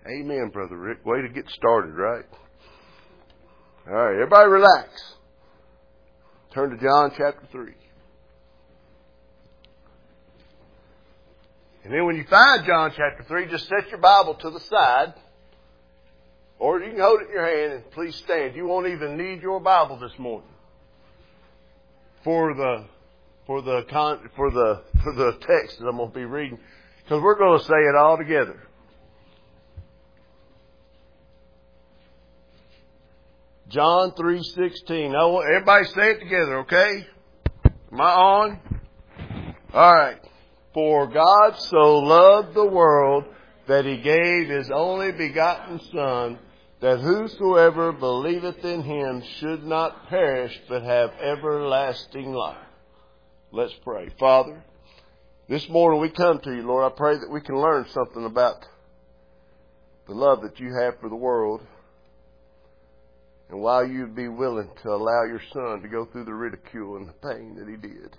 Amen, Brother Rick. Way to get started, right? All right, everybody relax. Turn to John chapter 3. And then when you find John chapter 3, just set your Bible to the side. Or you can hold it in your hand and please stand. You won't even need your Bible this morning for the text that I'm going to be reading, because we're going to say it all together. John 3:16. I want everybody say it together, okay? Am I on? All right. For God so loved the world that He gave His only begotten Son, that whosoever believeth in Him should not perish, but have everlasting life. Let's pray. Father, this morning we come to You, Lord. I pray that we can learn something about the love that You have for the world, and why You'd be willing to allow Your Son to go through the ridicule and the pain that He did.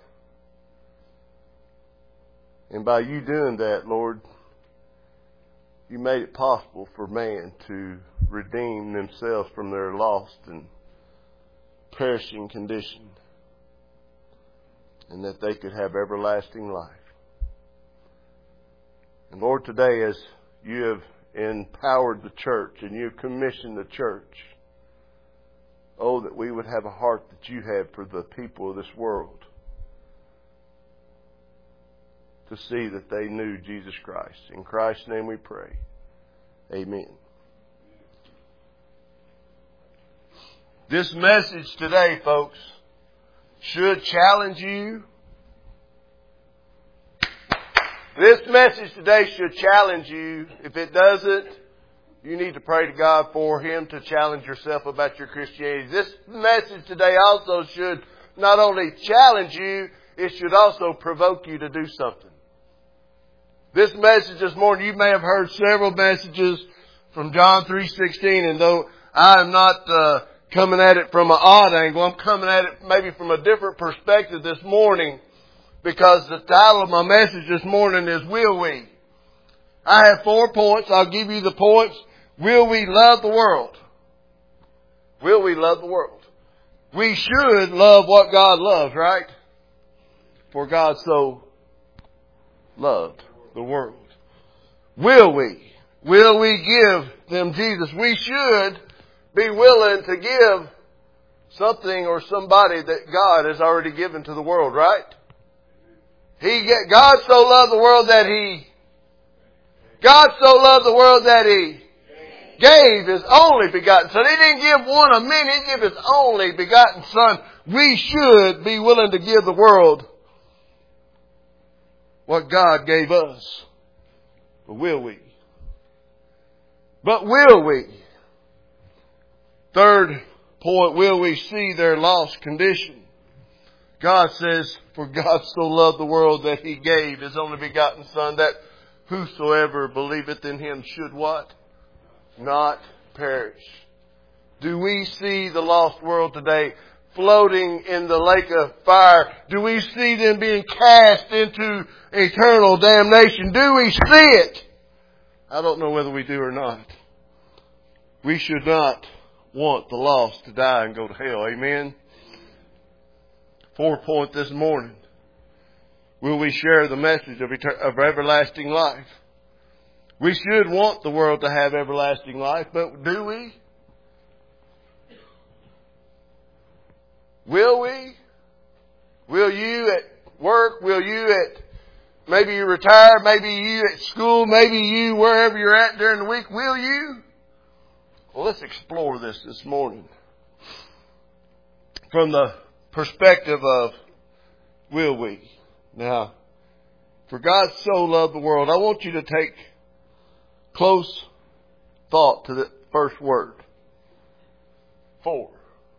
And by You doing that, Lord, You made it possible for man to redeem themselves from their lost and perishing condition, and that they could have everlasting life. And Lord, today as You have empowered the church and You have commissioned the church, oh, that we would have a heart that You have for the people of this world, to see that they knew Jesus Christ. In Christ's name we pray. Amen. This message today, folks, should challenge you. This message today should challenge you. If it doesn't, you need to pray to God for Him to challenge yourself about your Christianity. This message today also should not only challenge you, it should also provoke you to do something. This message this morning, you may have heard several messages from John 3:16, and though I am not coming at it from an odd angle, I'm coming at it maybe from a different perspective this morning, because the title of my message this morning is Will We? I have 4 points. I'll give you the points. Will we love the world? Will we love the world? We should love what God loves, right? For God so loved the world. Will we? Will we give them Jesus? We should be willing to give something or somebody that God has already given to the world, right? God so loved the world that He gave His only begotten Son. He didn't give one of many. He gave His only begotten Son. We should be willing to give the world what God gave us. But will we? Third point, will we see their lost condition? God says, for God so loved the world that He gave His only begotten Son, that whosoever believeth in Him should what? Not perish. Do we see the lost world today floating in the lake of fire? Do we see them being cast into eternal damnation? Do we see it? I don't know whether we do or not. We should not want the lost to die and go to hell. Amen? 4th point this morning. Will we share the message of everlasting life? We should want the world to have everlasting life, but do we? Will we? Will you at work? Will you at, maybe you retired, maybe you at school, maybe you wherever you're at during the week, will you? Well, let's explore this morning from the perspective of will we. Now, for God so loved the world, I want you to take close thought to the first word. 4.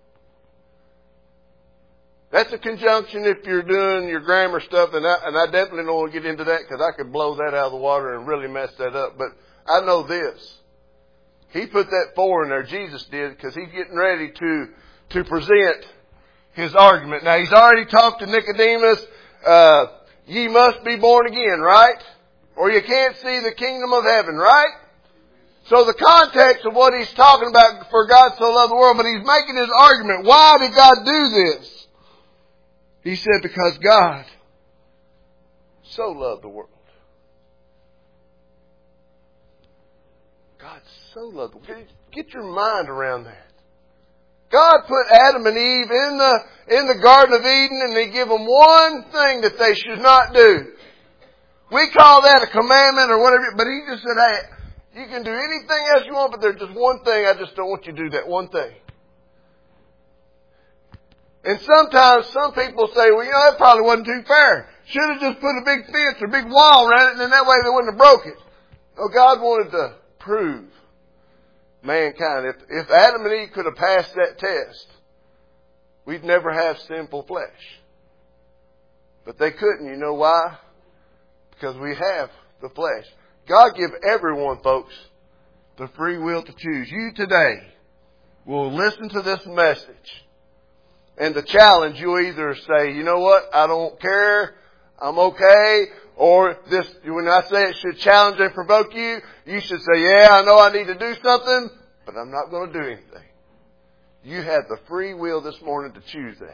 That's a conjunction if you're doing your grammar stuff, and I definitely don't want to get into that because I could blow that out of the water and really mess that up. But I know this. He put that 4 in there, Jesus did, because He's getting ready to present His argument. Now, He's already talked to Nicodemus. Ye must be born again, right? Or you can't see the kingdom of heaven, right? So the context of what he's talking about, for God so loved the world, but he's making his argument. Why did God do this? He said, because God so loved the world. God so loved the world. Get your mind around that. God put Adam and Eve in the Garden of Eden, and He gave them one thing that they should not do. We call that a commandment or whatever, but He just said, hey, you can do anything else you want, but there's just one thing I just don't want you to do, that one thing. And sometimes some people say, well, that probably wasn't too fair. Should have just put a big fence or a big wall around it, and then that way they wouldn't have broke it. No, God wanted to prove mankind. If Adam and Eve could have passed that test, we'd never have sinful flesh. But they couldn't. You know why? Because we have the flesh. God give everyone, folks, the free will to choose. You today will listen to this message, and the challenge, you'll either say, you know what, I don't care, I'm okay, or this, when I say it should challenge and provoke you, you should say, yeah, I know I need to do something, but I'm not going to do anything. You have the free will this morning to choose that.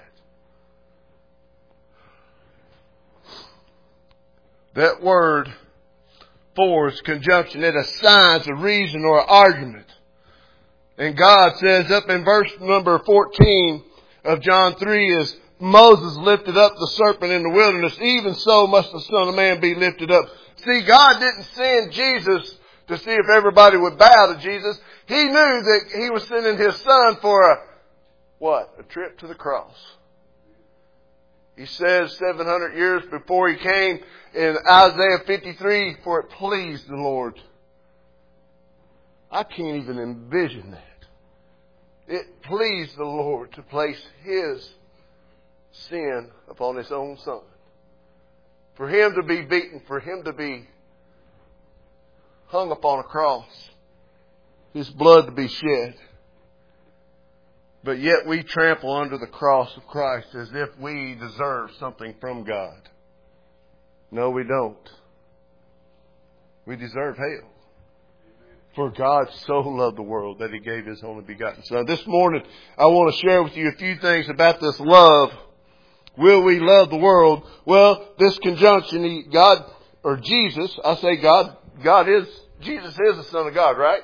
That word, for, is conjunction. It assigns a reason or an argument. And God says up in verse number 14 of John 3 is, Moses lifted up the serpent in the wilderness, even so must the Son of Man be lifted up. See, God didn't send Jesus to see if everybody would bow to Jesus. He knew that He was sending His Son for a trip to the cross. He says 700 years before He came in Isaiah 53, for it pleased the Lord. I can't even envision that. It pleased the Lord to place His sin upon His own Son. For Him to be beaten, for Him to be hung upon a cross, His blood to be shed. But yet we trample under the cross of Christ as if we deserve something from God. No, we don't. We deserve hell. For God so loved the world that He gave His only begotten Son. This morning, I want to share with you a few things about this love. Will we love the world? Well, this conjunction, God, or Jesus, I say God, Jesus is the Son of God, right?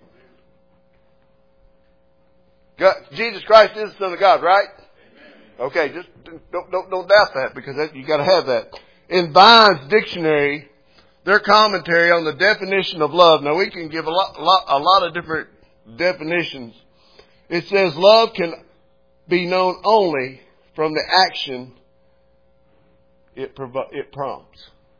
Jesus Christ is the Son of God, right? Okay, just don't doubt that, because you got to have that. In Vine's dictionary, their commentary on the definition of love. Now we can give a lot of different definitions. It says love can be known only from the action it prompts.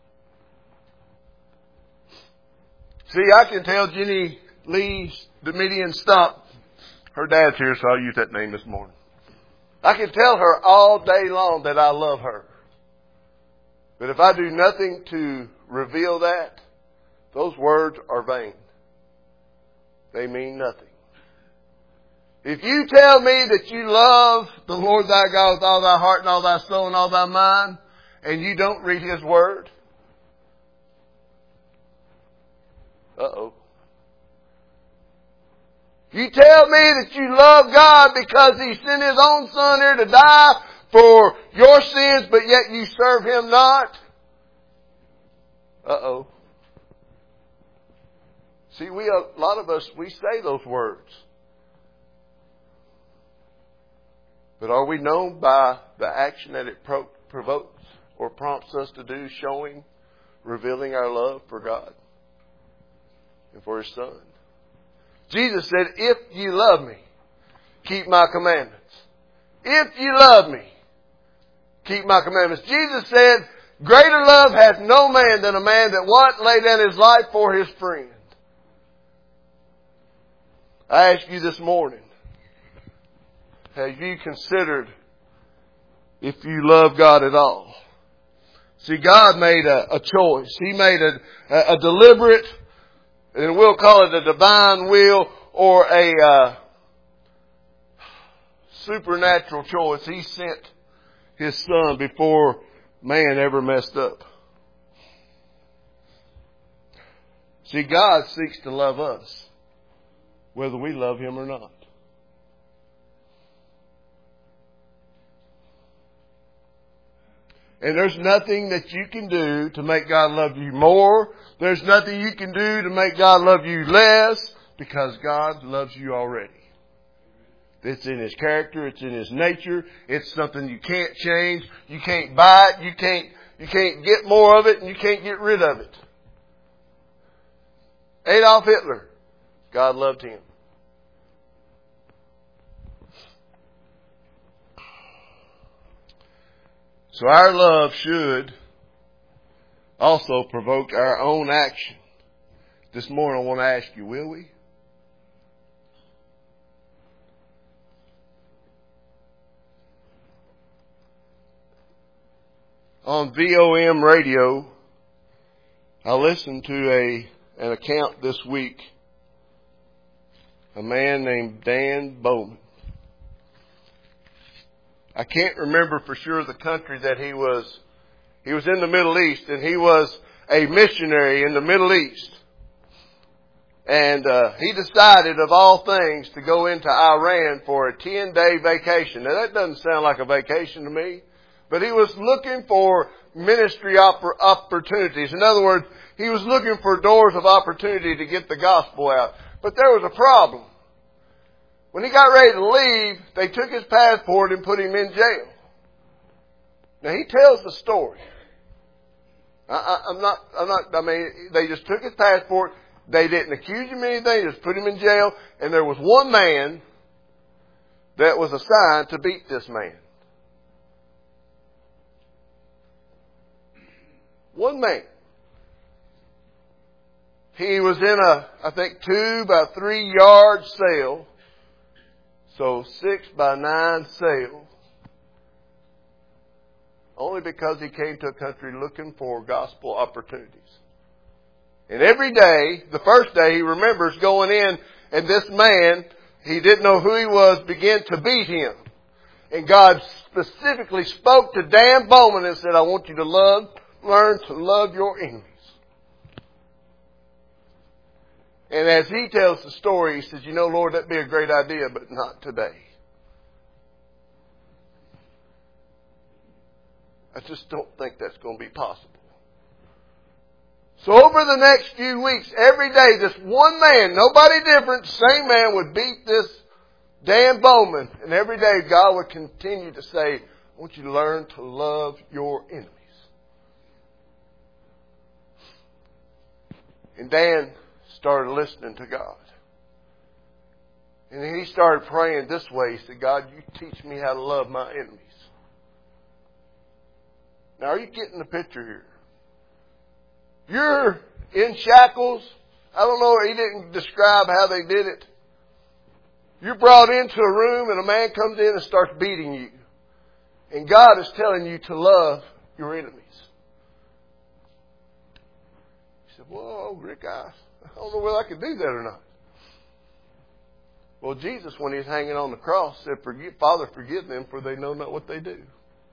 See, I can tell Jenny Lee Domitian Stump, her dad's here, so I'll use that name this morning. I can tell her all day long that I love her. But if I do nothing to reveal that, those words are vain. They mean nothing. If you tell me that you love the Lord thy God with all thy heart and all thy soul and all thy mind, and you don't read His Word, You tell me that you love God because He sent His own Son here to die for your sins, but yet you serve Him not? See, a lot of us, we say those words. But are we known by the action that it provokes or prompts us to do, showing, revealing our love for God and for His Son? Jesus said, if you love me, keep my commandments. If you love me, keep my commandments. Jesus said, greater love hath no man than a man that what? Lay down his life for his friend. I ask you this morning, have you considered if you love God at all? See, God made a choice. He made a deliberate, and we'll call it a divine will, or a supernatural choice. He sent His Son before man ever messed up. See, God seeks to love us. whether we love Him or not. And there's nothing that you can do to make God love you more. There's nothing you can do to make God love you less, because God loves you already. It's in His character. It's in His nature. It's something you can't change. You can't buy it. You can't get more of it, and you can't get rid of it. Adolf Hitler, God loved him. So our love should also provoke our own action. This morning I want to ask you, will we? On VOM radio, I listened to an account this week. A man named Dan Bowman. I can't remember for sure the country that he was. He was in the Middle East, and he was a missionary in the Middle East. And he decided, of all things, to go into Iran for a 10-day vacation. Now, that doesn't sound like a vacation to me. But he was looking for ministry opportunities. In other words, he was looking for doors of opportunity to get the gospel out. But there was a problem. When he got ready to leave, they took his passport and put him in jail. Now, he tells the story. They just took his passport. They didn't accuse him of anything. They just put him in jail. And there was one man that was assigned to beat this man. One man. He was in I think 2 by 3 yard cell. So 6 by 9 cell. Only because he came to a country looking for gospel opportunities. And every day, the first day, he remembers going in, and this man, he didn't know who he was, began to beat him. And God specifically spoke to Dan Bowman and said, I want you to learn to love your enemies. And as he tells the story, he says, you know, Lord, that'd be a great idea, but not today. I just don't think that's going to be possible. So over the next few weeks, every day, this one man, nobody different, same man would beat this Dan Bowman. And every day God would continue to say, I want you to learn to love your enemies. And Dan started listening to God. And he started praying this way. He said, God, you teach me how to love my enemies. Now, are you getting the picture here? You're in shackles. I don't know. He didn't describe how they did it. You're brought into a room and a man comes in and starts beating you. And God is telling you to love your enemies. He said, whoa, Rick, I don't know whether I can do that or not. Well, Jesus, when He was hanging on the cross, said, Father, forgive them, for they know not what they do.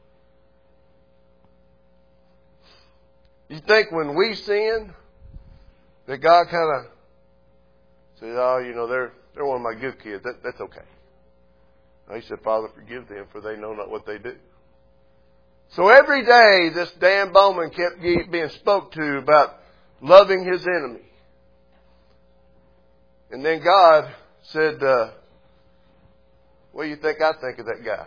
You think when we sin, that God kind of says, oh, you know, they're one of my good kids. That's okay. No, He said, Father, forgive them, for they know not what they do. So every day, this Dan Bowman kept being spoke to about loving his enemy. And then God said, what do you think I think of that guy?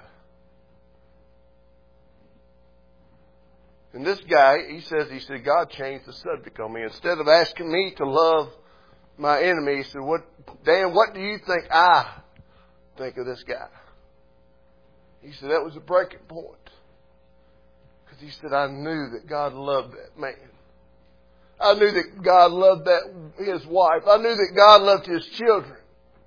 And this guy, he said, God changed the subject on me. Instead of asking me to love my enemy, he said, Dan, what do you think I think of this guy? He said, that was a breaking point. Because he said, I knew that God loved that man. I knew that God loved his wife. I knew that God loved his children.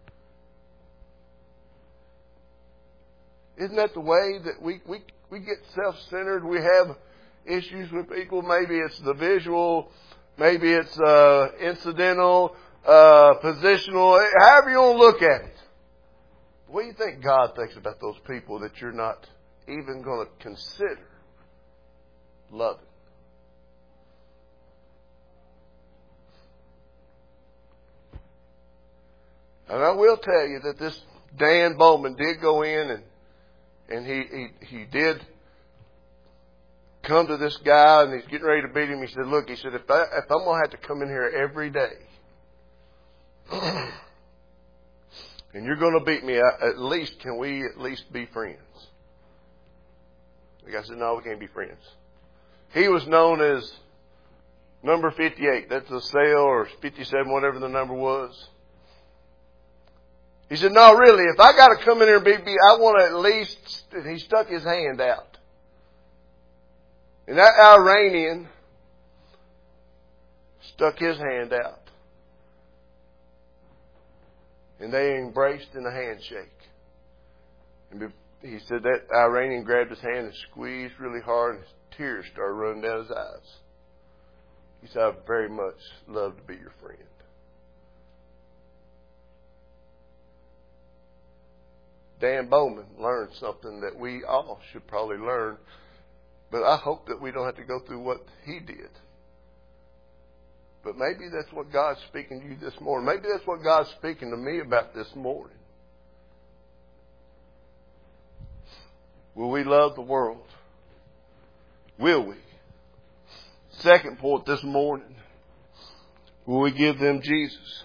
Isn't that the way that we get self-centered? We have issues with people. Maybe it's the visual, maybe it's incidental, positional, however you want to look at it. What do you think God thinks about those people that you're not even going to consider loving? And I will tell you that this Dan Bowman did go in and he did come to this guy, and he's getting ready to beat him. He said, look, he said, if I'm going to have to come in here every day and you're going to beat me, can we at least be friends? The guy said, no, we can't be friends. He was known as number 58. That's the cell, or 57, whatever the number was. He said, no, really, if I got to come in here and beat me, I want to at least, and he stuck his hand out. And that Iranian stuck his hand out. And they embraced in a handshake. And he said that Iranian grabbed his hand and squeezed really hard, and tears started running down his eyes. He said, I'd very much love to be your friend. Dan Bowman learned something that we all should probably learn, but I hope that we don't have to go through what he did. But maybe that's what God's speaking to you this morning. Maybe that's what God's speaking to me about this morning. Will we love the world? Will we? Second point this morning. Will we give them Jesus?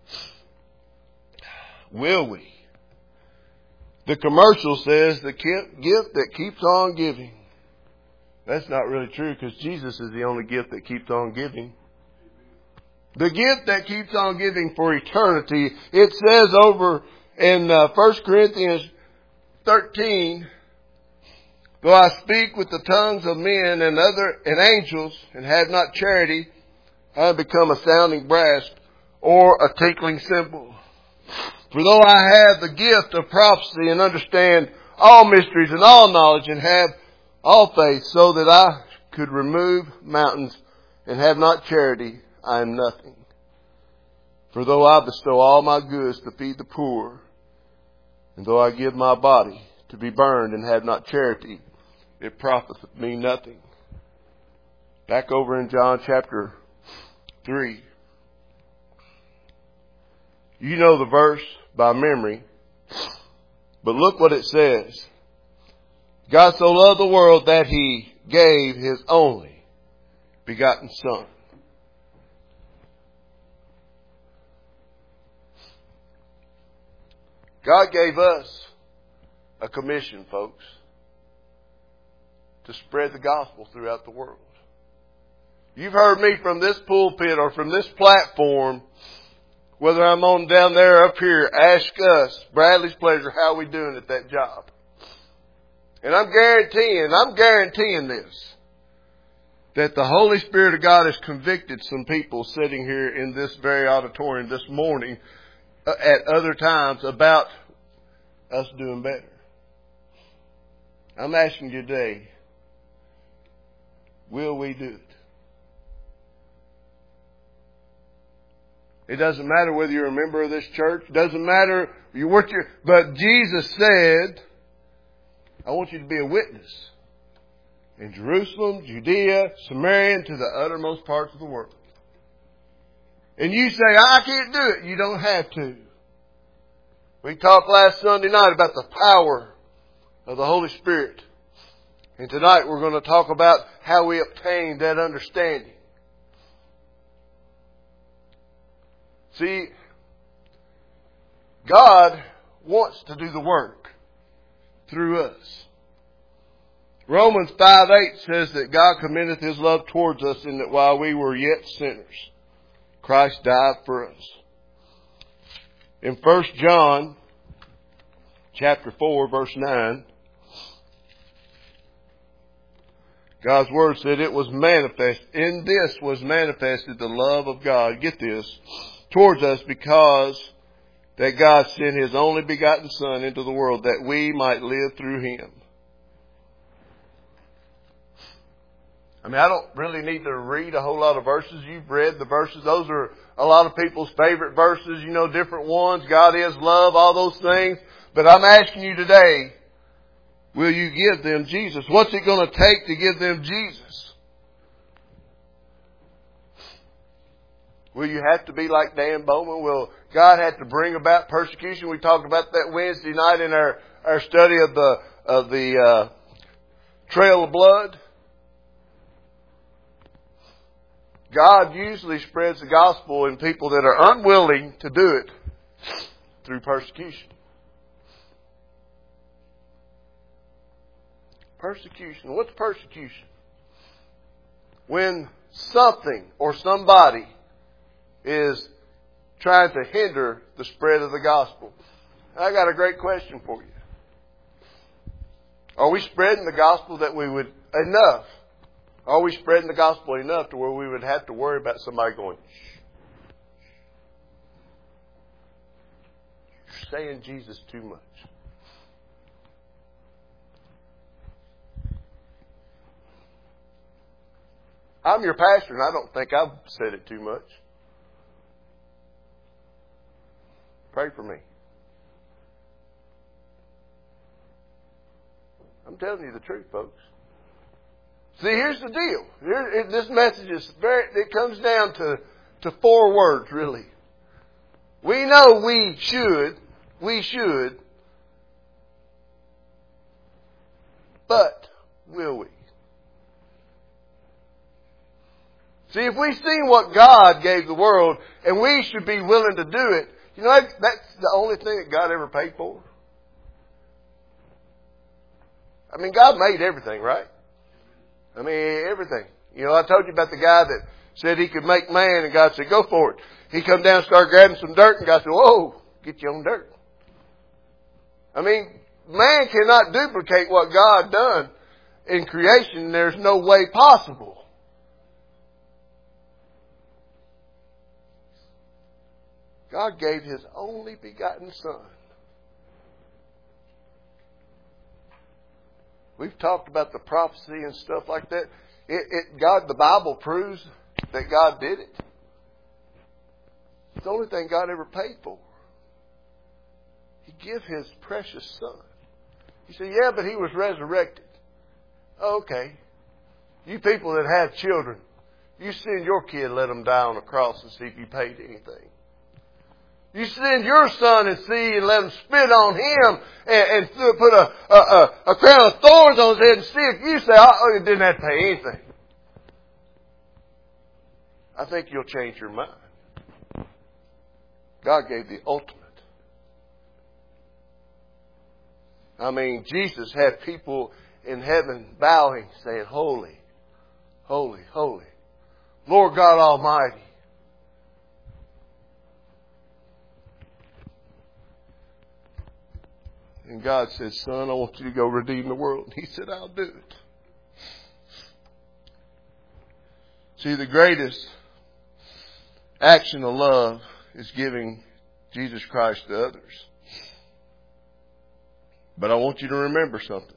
Will we? The commercial says the gift that keeps on giving. That's not really true, because Jesus is the only gift that keeps on giving. The gift that keeps on giving for eternity. It says over in 1 Corinthians 13, though I speak with the tongues of men and angels and have not charity, I have become a sounding brass or a tinkling cymbal. For though I have the gift of prophecy and understand all mysteries and all knowledge and have all faith, so that I could remove mountains and have not charity, I am nothing. For though I bestow all my goods to feed the poor, and though I give my body to be burned and have not charity, it profiteth me nothing. Back over in John chapter 3. You know the verse by memory, but look what it says. God so loved the world that He gave His only begotten Son. God gave us a commission, folks, to spread the gospel throughout the world. You've heard me from this pulpit or from this platform, whether I'm on down there or up here, ask us, Bradley's Pleasure, how we doing at that job. And I'm guaranteeing this, that the Holy Spirit of God has convicted some people sitting here in this very auditorium this morning at other times about us doing better. I'm asking you today, will we do it? It doesn't matter whether you're a member of this church. It doesn't matter but Jesus said, I want you to be a witness in Jerusalem, Judea, Samaria, and to the uttermost parts of the world. And you say, I can't do it. You don't have to. We talked last Sunday night about the power of the Holy Spirit. And tonight we're going to talk about how we obtain that understanding. See, God wants to do the work through us. Romans 5:8 says that God commendeth His love towards us in that while we were yet sinners, Christ died for us. In 1 John chapter 4, verse 9, God's Word said it was manifest. In this was manifested the love of God. Get this. Towards us, because that God sent His only begotten Son into the world that we might live through Him. I mean, I don't really need to read a whole lot of verses. You've read the verses. Those are a lot of people's favorite verses. You know, different ones. God is love, all those things. But I'm asking you today, will you give them Jesus? What's it going to take to give them Jesus? Will you have to be like Dan Bowman? Will God had to bring about persecution. We talked about that Wednesday night in our study of the trail of blood. God usually spreads the gospel in people that are unwilling to do it through persecution. Persecution. What's persecution? When something or somebody is trying to hinder the spread of the gospel. I got a great question for you. Are we spreading the gospel that we would enough? Are we spreading the gospel enough to where we would have to worry about somebody going, shh? You're saying Jesus too much. I'm your pastor, and I don't think I've said it too much. Pray for me. I'm telling you the truth, folks. See, here's the deal. This message is it comes down to 4 words, really. We know we should, but will we? See, if we've seen what God gave the world, and we should be willing to do it, you know, that's the only thing that God ever paid for. I mean, God made everything, right? I mean, everything. You know, I told you about the guy that said he could make man, and God said, go for it. He come down and started grabbing some dirt, and God said, whoa, get your own dirt. I mean, man cannot duplicate what God done in creation. There's no way possible. God gave His only begotten Son. We've talked about the prophecy and stuff like that. The Bible proves that God did it. It's the only thing God ever paid for. He gave His precious Son. You say, yeah, but He was resurrected. Okay. You people that have children, you send your kid, let them die on a cross and see if you paid anything. You send your son and see and let him spit on him and put a crown of thorns on his head and see if you say, oh, it didn't have to pay anything. I think you'll change your mind. God gave the ultimate. I mean, Jesus had people in heaven bowing, saying, holy, holy, holy, Lord God Almighty. And God said, son, I want you to go redeem the world. And He said, I'll do it. See, the greatest action of love is giving Jesus Christ to others. But I want you to remember something.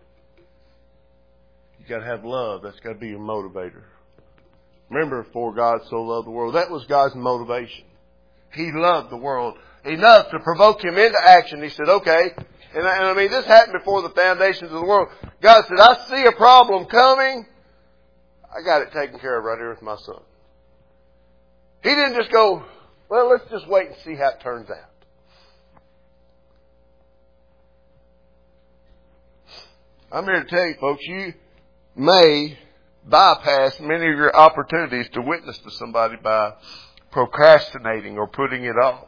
You got to have love. That's got to be your motivator. Remember, for God so loved the world. That was God's motivation. He loved the world enough to provoke Him into action. He said, okay. And I mean, this happened before the foundations of the world. God said, I see a problem coming. I got it taken care of right here with my Son. He didn't just go, well, let's just wait and see how it turns out. I'm here to tell you, folks, you may bypass many of your opportunities to witness to somebody by procrastinating or putting it off.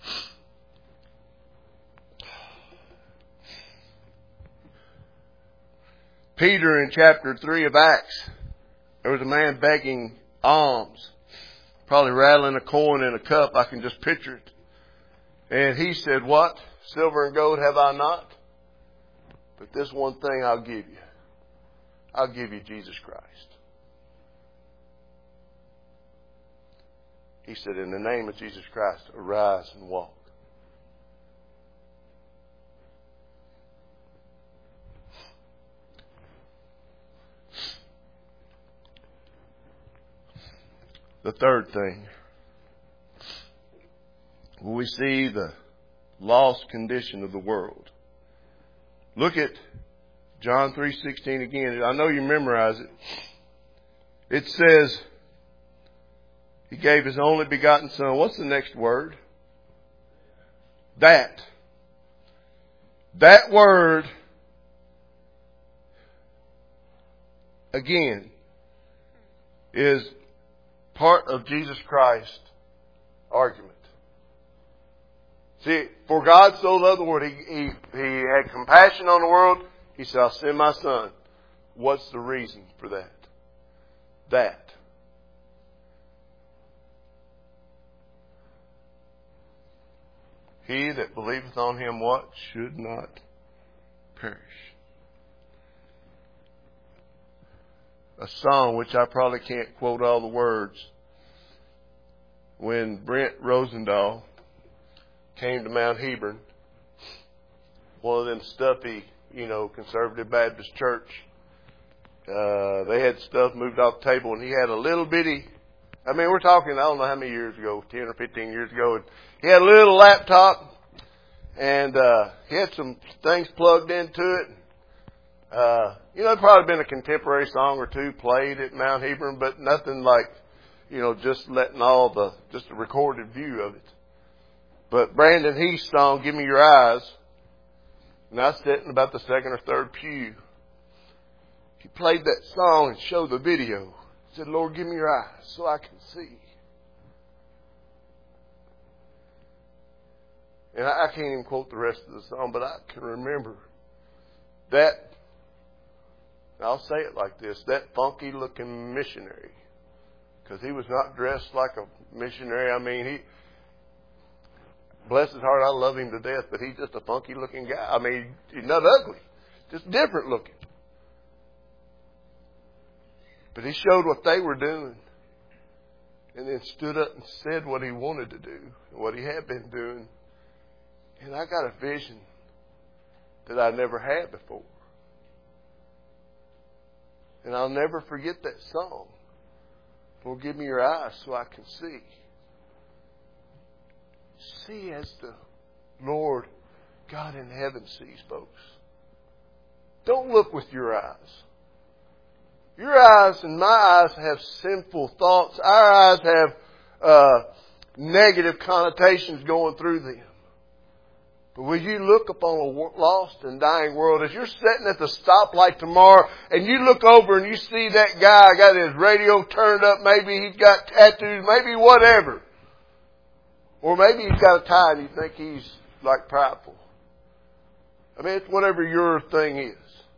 Peter in chapter 3 of Acts, there was a man begging alms, probably rattling a coin in a cup. I can just picture it. And he said, what? Silver and gold have I not? But this one thing I'll give you. I'll give you Jesus Christ. He said, in the name of Jesus Christ, arise and walk. The third thing, when we see the lost condition of the world, look at John 3:16 again. I know you memorize it. It says, He gave His only begotten Son. What's the next word? That word, again, is part of Jesus Christ's argument. See, for God so loved the world, He had compassion on the world. He said, I'll send my Son. What's the reason for that? That. He that believeth on Him, what? Should not perish. A song which I probably can't quote all the words. When Brent Rosendahl came to Mount Hebron, one of them stuffy, conservative Baptist church, they had stuff moved off the table, and he had a little bitty, we're talking, I don't know how many years ago, 10 or 15 years ago, and he had a little laptop, and he had some things plugged into it. It'd probably been a contemporary song or two played at Mount Hebron, but nothing like, just letting just a recorded view of it. But Brandon Heath's song, Give Me Your Eyes, and I was sitting about the second or third pew. He played that song and showed the video. He said, Lord, give me your eyes so I can see. And I can't even quote the rest of the song, but I can remember that. I'll say it like this, that funky looking missionary. Because he was not dressed like a missionary. He, bless his heart, I love him to death, but he's just a funky looking guy. He's not ugly, just different looking. But he showed what they were doing, and then stood up and said what he wanted to do, what he had been doing. And I got a vision that I never had before. And I'll never forget that song. Lord, give me your eyes so I can see. See as the Lord God in heaven sees, folks. Don't look with your eyes. Your eyes and my eyes have sinful thoughts. Our eyes have negative connotations going through them. But will you look upon a lost and dying world, as you're sitting at the stoplight tomorrow and you look over and you see that guy got his radio turned up, maybe he's got tattoos, maybe whatever. Or maybe he's got a tie and you think he's like prideful. It's whatever your thing is.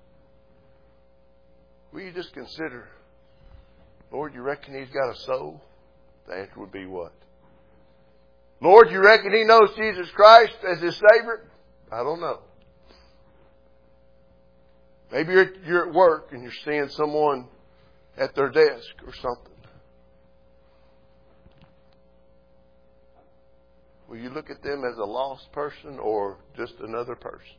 Will you just consider, Lord, you reckon he's got a soul? The answer would be what? Lord, you reckon he knows Jesus Christ as his Savior? I don't know. Maybe you're at work and you're seeing someone at their desk or something. Will you look at them as a lost person or just another person?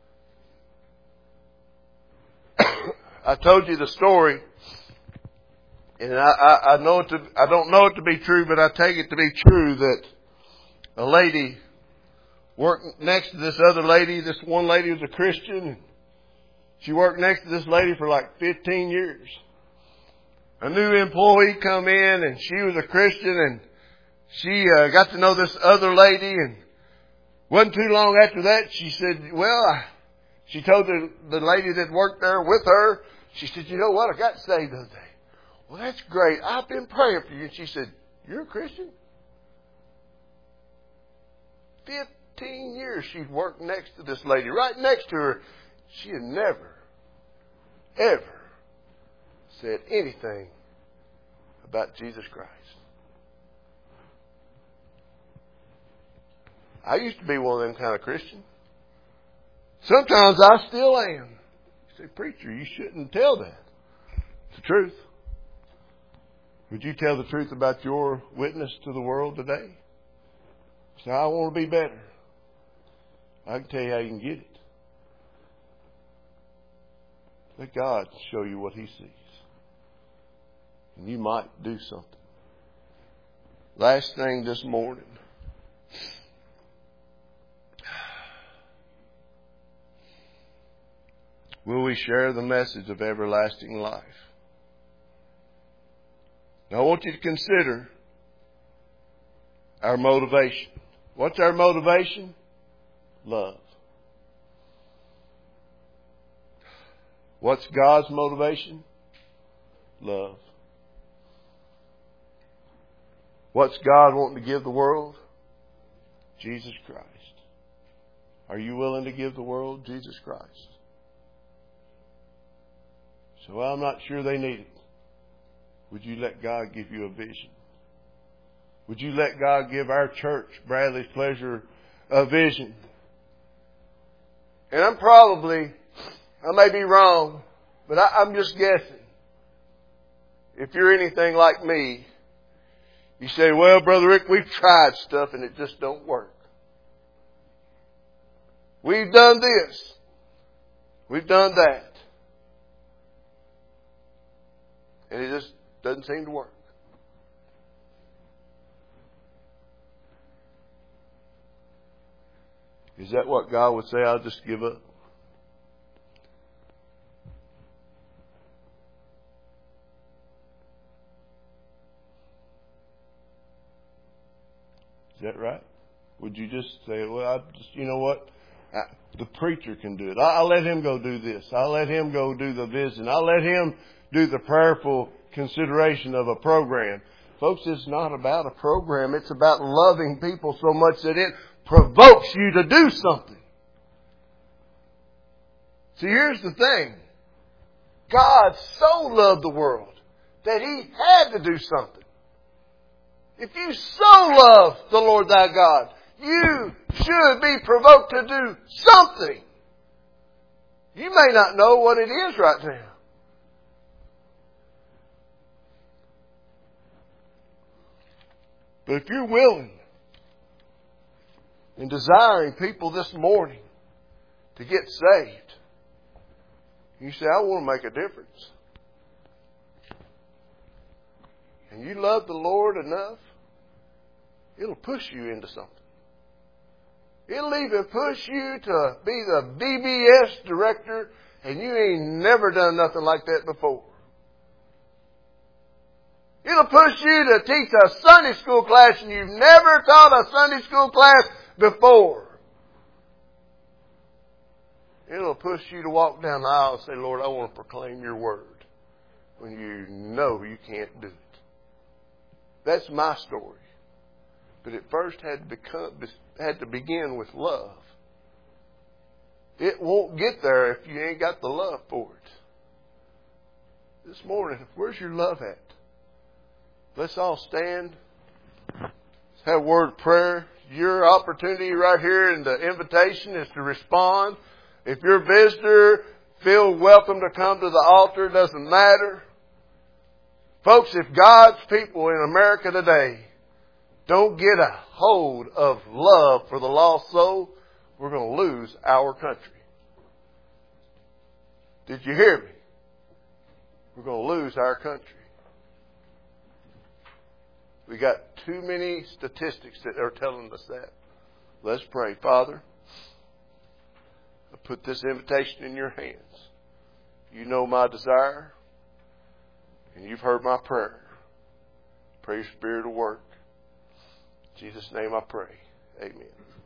I told you the story, and I don't know it to be true, but I take it to be true that a lady worked next to this other lady. This one lady was a Christian, and she worked next to this lady for like 15 years. A new employee come in, and she was a Christian, and she got to know this other lady, and wasn't too long after that, she said, she told the lady that worked there with her, she said, you know what, I got saved the other day. Well, that's great. I've been praying for you. And she said, you're a Christian? 15 years she'd worked next to this lady, right next to her. She had never, ever said anything about Jesus Christ. I used to be one of them kind of Christians. Sometimes I still am. You say, preacher, you shouldn't tell that. It's the truth. Would you tell the truth about your witness to the world today? Say, I want to be better. I can tell you how you can get it. Let God show you what He sees. And you might do something. Last thing this morning. Will we share the message of everlasting life? Now I want you to consider our motivation. What's our motivation? Love. What's God's motivation? Love. What's God wanting to give the world? Jesus Christ. Are you willing to give the world Jesus Christ? So I'm not sure they need it. Would you let God give you a vision? Would you let God give our church, Bradley's Pleasure, a vision? And I may be wrong, but I'm just guessing. If you're anything like me, you say, well, Brother Rick, we've tried stuff and it just don't work. We've done this. We've done that. And it just doesn't seem to work. Is that what God would say? I'll just give up. Is that right? Would you just say, well, you know what? The preacher can do it. I'll let him go do this. I'll let him go do the vision. I'll let him do the prayerful consideration of a program. Folks, it's not about a program. It's about loving people so much that it provokes you to do something. See, here's the thing. God so loved the world that He had to do something. If you so love the Lord thy God, you should be provoked to do something. You may not know what it is right now. But if you're willing and desiring people this morning to get saved, you say, I want to make a difference. And you love the Lord enough, it'll push you into something. It'll even push you to be the VBS director, and you ain't never done nothing like that before. It'll push you to teach a Sunday school class, and you've never taught a Sunday school class before. It'll push you to walk down the aisle and say, Lord, I want to proclaim your word, when you know you can't do it. That's my story. But it first had to begin with love. It won't get there if you ain't got the love for it. This morning, where's your love at? Let's all stand. Let's have a word of prayer. Your opportunity right here in the invitation is to respond. If you're a visitor, feel welcome to come to the altar. It doesn't matter. Folks, if God's people in America today don't get a hold of love for the lost soul, we're going to lose our country. Did you hear me? We're going to lose our country. We got too many statistics that are telling us that. Let's pray. Father, I put this invitation in your hands. You know my desire, and you've heard my prayer. Pray your Spirit will work. In Jesus' name I pray. Amen.